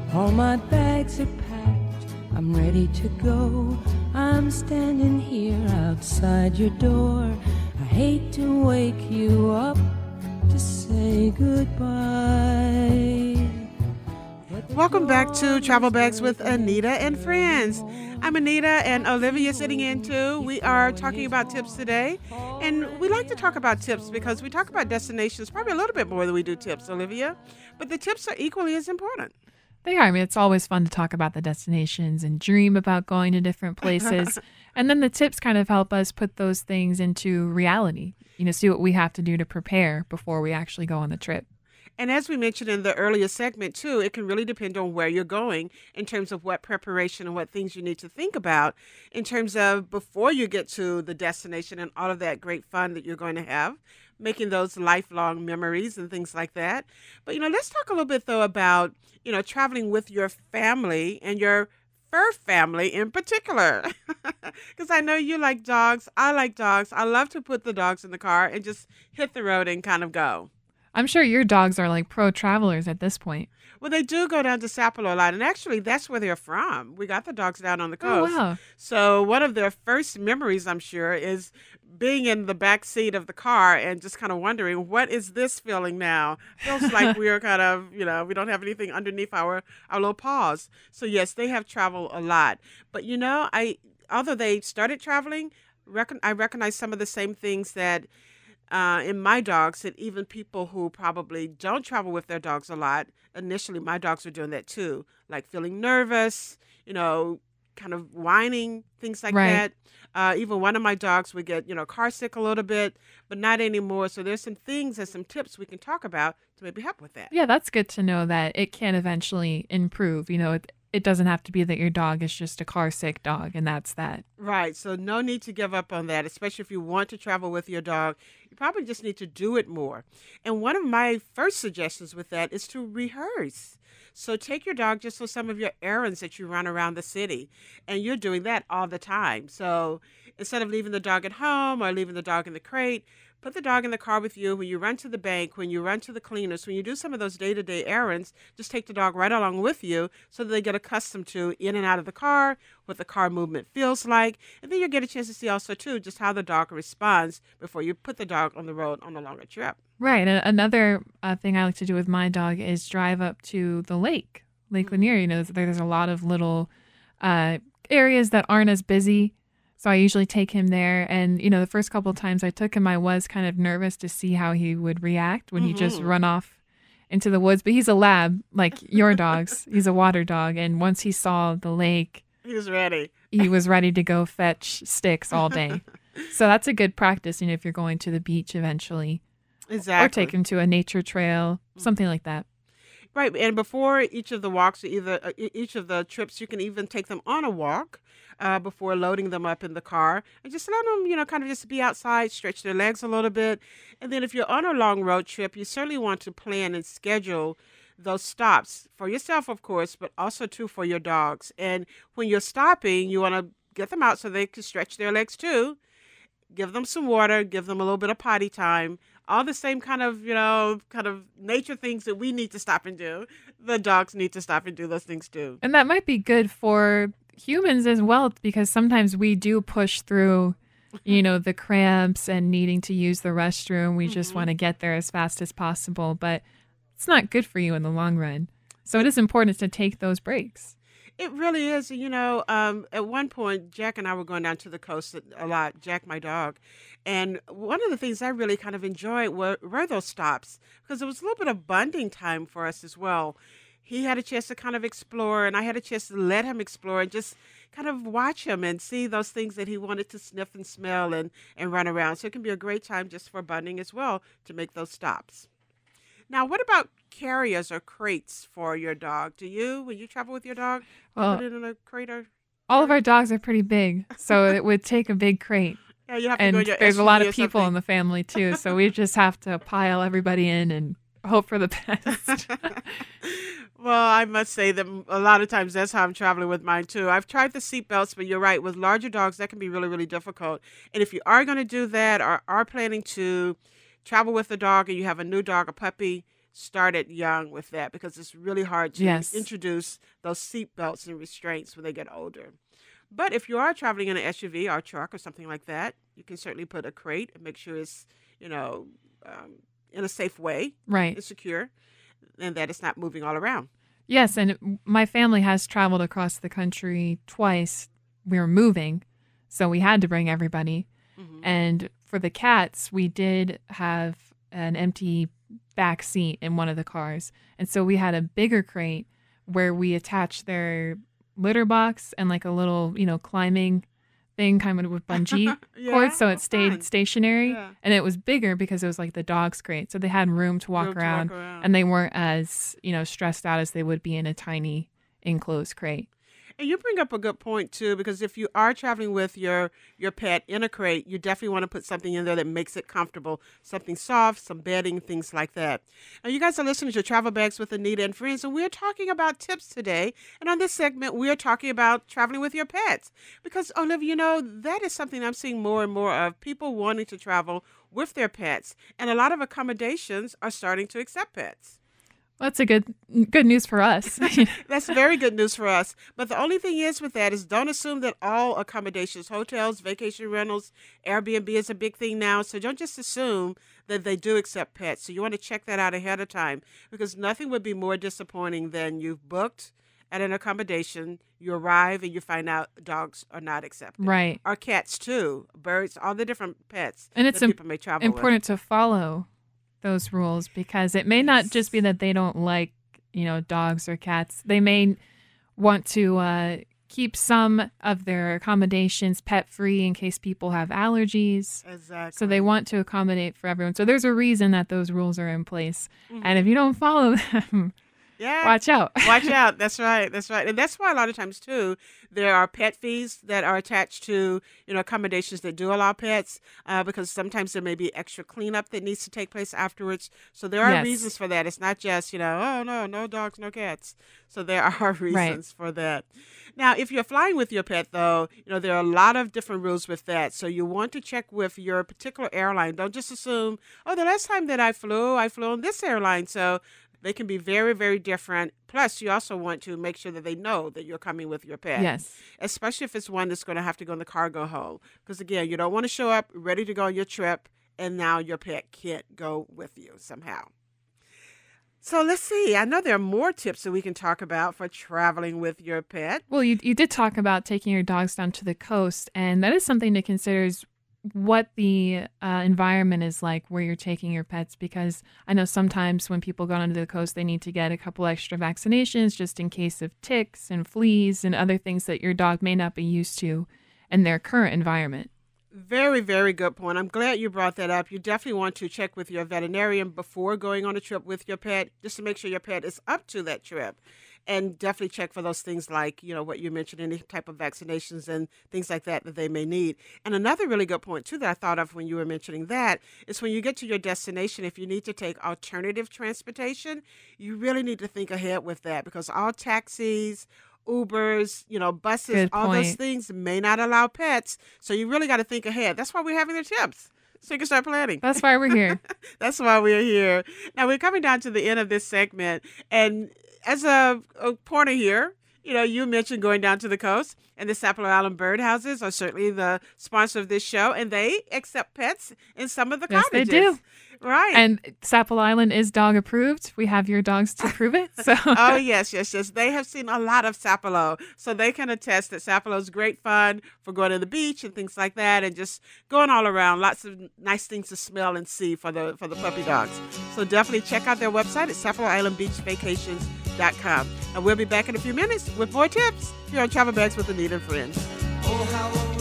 All my bags are packed, I'm ready to go. I'm standing here outside your door. I hate to wake you up to say goodbye. Welcome back to Travel Bags with Anita and Friends. I'm Anita and Olivia sitting in too. We are talking about tips today. And we like to talk about tips because we talk about destinations probably a little bit more than we do tips, Olivia. But the tips are equally as important. They are. I mean, it's always fun to talk about the destinations and dream about going to different places. And then the tips kind of help us put those things into reality, see what we have to do to prepare before we actually go on the trip. And as we mentioned in the earlier segment, too, it can really depend on where you're going in terms of what preparation and what things you need to think about in terms of before you get to the destination and all of that great fun that you're going to have, making those lifelong memories and things like that. But, let's talk a little bit, though, about, traveling with your family and your fur family in particular. Because I know you like dogs. I like dogs. I love to put the dogs in the car and just hit the road and kind of go. I'm sure your dogs are like pro travelers at this point. Well, they do go down to Sapelo a lot, and actually that's where they're from. We got the dogs down on the coast. Oh, wow. So one of their first memories, I'm sure, is being in the back seat of the car and just kind of wondering, what is this feeling now? Feels like we're kind of, we don't have anything underneath our little paws. So yes, they have traveled a lot. But although they started traveling, I recognize some of the same things that in my dogs, and even people who probably don't travel with their dogs a lot, initially my dogs were doing that too, like feeling nervous, kind of whining, things like Right. that. Even one of my dogs would get, car sick a little bit, but not anymore. So there's some things and some tips we can talk about to maybe help with that. Yeah, that's good to know that it can eventually improve. It doesn't have to be that your dog is just a car sick dog and that's that. Right. So no need to give up on that, especially if you want to travel with your dog. You probably just need to do it more. And one of my first suggestions with that is to rehearse. So take your dog just for some of your errands that you run around the city. And you're doing that all the time. So instead of leaving the dog at home or leaving the dog in the crate, put the dog in the car with you when you run to the bank, when you run to the cleaners, when you do some of those day-to-day errands. Just take the dog right along with you so that they get accustomed to in and out of the car, what the car movement feels like. And then you'll get a chance to see also, too, just how the dog responds before you put the dog on the road on a longer trip. Right. And another thing I like to do with my dog is drive up to the Lake Lanier. There's a lot of little areas that aren't as busy. So I usually take him there. And, the first couple of times I took him, I was kind of nervous to see how he would react when he just run off into the woods. But he's a lab, like your dogs. He's a water dog. And once he saw the lake, he was ready. He was ready to go fetch sticks all day. So that's a good practice, if you're going to the beach eventually. Exactly. Or take him to a nature trail, something like that. Right. And before each of the walks, or each of the trips, you can even take them on a walk before loading them up in the car. And just let them, kind of just be outside, stretch their legs a little bit. And then if you're on a long road trip, you certainly want to plan and schedule those stops for yourself, of course, but also, too, for your dogs. And when you're stopping, you want to get them out so they can stretch their legs, too. Give them some water, give them a little bit of potty time. All the same kind of nature things that we need to stop and do. The dogs need to stop and do those things too. And that might be good for humans as well, because sometimes we do push through, the cramps and needing to use the restroom. We just want to get there as fast as possible, but it's not good for you in the long run. So it is important to take those breaks. It really is. At one point, Jack and I were going down to the coast a lot, Jack, my dog. And one of the things I really kind of enjoyed were those stops, because it was a little bit of bonding time for us as well. He had a chance to kind of explore, and I had a chance to let him explore and just kind of watch him and see those things that he wanted to sniff and smell and run around. So it can be a great time just for bonding as well to make those stops. Now, what about carriers or crates for your dog? When you travel with your dog, put it in a crate or? All of our dogs are pretty big, so it would take a big crate. Yeah, you have to and go in your there's a SUV lot or of people something. in the family too, so we just have to pile everybody in and hope for the best. Well, I must say that a lot of times that's how I'm traveling with mine too. I've tried the seat belts, but you're right. With larger dogs, that can be really, really difficult. And if you are going to do that or are planning to travel with a dog and you have a new dog, a puppy, started young with that because it's really hard to Yes. introduce those seat belts and restraints when they get older. But if you are traveling in an SUV or a truck or something like that, you can certainly put a crate and make sure it's, in a safe way Right. and secure and that it's not moving all around. Yes, and my family has traveled across the country twice. We were moving, so we had to bring everybody. Hmm. And for the cats, we did have an empty back seat in one of the cars. And so we had a bigger crate where we attached their litter box and like a little, climbing thing kind of with bungee cords. So it stayed fun. stationary. Yeah. And it was bigger because it was like the dog's crate. So they had room to walk Room to around. And they weren't as, stressed out as they would be in a tiny enclosed crate. And you bring up a good point too, because if you are traveling with your pet in a crate, you definitely want to put something in there that makes it comfortable, something soft, some bedding, things like that. And you guys are listening to Travel Bags with Anita and Friends, and we're talking about tips today. And on this segment, we're talking about traveling with your pets, because Olivia, that is something I'm seeing more and more of, people wanting to travel with their pets, and a lot of accommodations are starting to accept pets. Well, that's a good news for us. That's very good news for us. But the only thing is with that is don't assume that all accommodations, hotels, vacation rentals, Airbnb is a big thing now. So don't just assume that they do accept pets. So you want to check that out ahead of time, because nothing would be more disappointing than you've booked at an accommodation, you arrive and you find out dogs are not accepted. Right. Or cats too, birds, all the different pets And it's that people may travel with. important to follow those rules, because it may not just be that they don't like, dogs or cats. They may want to keep some of their accommodations pet free in case people have allergies. Exactly. So they want to accommodate for everyone. So there's a reason that those rules are in place. Mhm. And if you don't follow them, Yeah. watch out. Watch out. That's right. That's right. And that's why a lot of times, too, there are pet fees that are attached to, accommodations that do allow pets, because sometimes there may be extra cleanup that needs to take place afterwards. So there are Yes. reasons for that. It's not just, oh, no dogs, no cats. So there are reasons for that. Now, if you're flying with your pet, though, there are a lot of different rules with that. So you want to check with your particular airline. Don't just assume, the last time that I flew on this airline. So they can be very, very different. Plus, you also want to make sure that they know that you're coming with your pet. Yes. Especially if it's one that's going to have to go in the cargo hold. Because, again, you don't want to show up ready to go on your trip, and now your pet can't go with you somehow. So let's see. I know there are more tips that we can talk about for traveling with your pet. Well, you did talk about taking your dogs down to the coast, and that is something to consider, is what the environment is like where you're taking your pets, because I know sometimes when people go down to the coast, they need to get a couple extra vaccinations just in case of ticks and fleas and other things that your dog may not be used to in their current environment. Very, very good point. I'm glad you brought that up. You definitely want to check with your veterinarian before going on a trip with your pet, just to make sure your pet is up to that trip. And definitely check for those things like, what you mentioned, any type of vaccinations and things like that they may need. And another really good point, too, that I thought of when you were mentioning that is when you get to your destination, if you need to take alternative transportation, you really need to think ahead with that, because all taxis, Ubers, buses, Good all those point. things may not allow pets. So you really got to think ahead. That's why we're having the tips, so you can start planning. That's why we're here. That's why we're here. Now, we're coming down to the end of this segment. And as a pointer here, you mentioned going down to the coast, and the Sapelo Island Birdhouses are certainly the sponsor of this show, and they accept pets in some of the Yes, cottages. they do. Right. And Sapelo Island is dog approved. We have your dogs to prove it. So Oh, yes. They have seen a lot of Sapelo, so they can attest that Sapelo is great fun for going to the beach and things like that, and just going all around. Lots of nice things to smell and see for the puppy dogs. So definitely check out their website at SapeloIslandBeachVacations.com. And we'll be back in a few minutes with more tips here on Travel Bags with Anita and Friends. Oh, how